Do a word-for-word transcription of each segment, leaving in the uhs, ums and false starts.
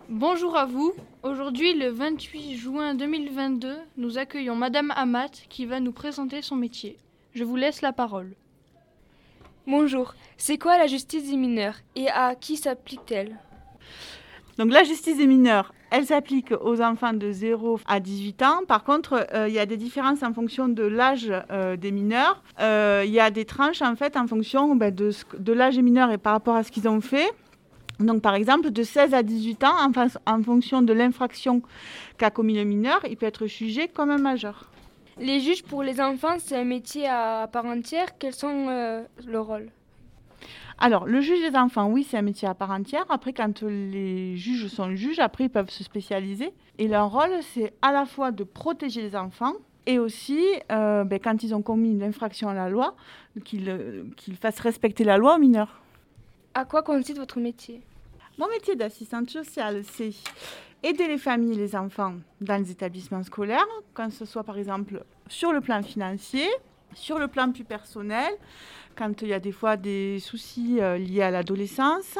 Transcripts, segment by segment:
Bonjour à vous. Aujourd'hui, le vingt-huit juin deux mille vingt-deux, nous accueillons Madame Amat qui va nous présenter son métier. Je vous laisse la parole. Bonjour, c'est quoi la justice des mineurs et à qui s'applique-t-elle ? Donc la justice des mineurs, elle s'applique aux enfants de zéro à dix-huit ans. Par contre, il euh, y a des différences en fonction de l'âge euh, des mineurs. Il euh, y a des tranches en fait en fonction ben, de, de l'âge des mineurs et par rapport à ce qu'ils ont fait. Donc par exemple, de seize à dix-huit ans, en, fa- en fonction de l'infraction qu'a commis le mineur, il peut être jugé comme un majeur. Les juges pour les enfants, c'est un métier à part entière. Quels sont euh, leurs rôles ? Alors, le juge des enfants, oui, c'est un métier à part entière. Après, quand les juges sont juges, après, ils peuvent se spécialiser. Et leur rôle, c'est à la fois de protéger les enfants et aussi, euh, ben, quand ils ont commis une infraction à la loi, qu'ils, euh, qu'ils fassent respecter la loi aux mineurs. À quoi consiste votre métier ? Mon métier d'assistante sociale, c'est aider les familles et les enfants dans les établissements scolaires, quand ce soit par exemple sur le plan financier, sur le plan plus personnel, quand il y a des fois des soucis euh, liés à l'adolescence.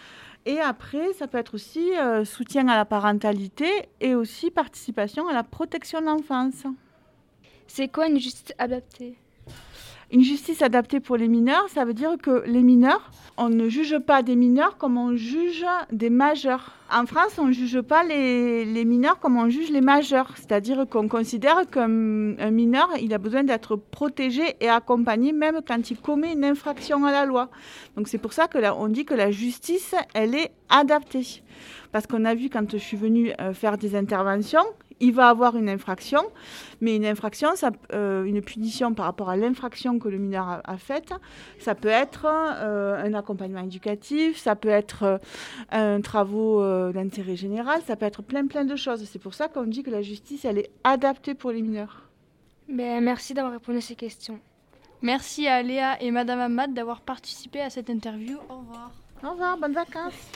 Et après, ça peut être aussi euh, soutien à la parentalité et aussi participation à la protection de l'enfance. C'est quoi une justice adaptée ? Une justice adaptée pour les mineurs, ça veut dire que les mineurs, on ne juge pas des mineurs comme on juge des majeurs. En France, on ne juge pas les, les mineurs comme on juge les majeurs. C'est-à-dire qu'on considère qu'un un mineur, il a besoin d'être protégé et accompagné même quand il commet une infraction à la loi. Donc c'est pour ça qu'on dit que la justice, elle est adaptée. Parce qu'on a vu quand je suis venue faire des interventions, il va avoir une infraction, mais une infraction, ça, euh, une punition par rapport à l'infraction que le mineur a, a faite, ça peut être euh, un accompagnement éducatif, ça peut être euh, un travaux euh, d'intérêt général, ça peut être plein plein de choses. C'est pour ça qu'on dit que la justice, elle est adaptée pour les mineurs. Ben, merci d'avoir répondu à ces questions. Merci à Léa et Madame Amat d'avoir participé à cette interview. Au revoir. Au revoir, bonnes vacances.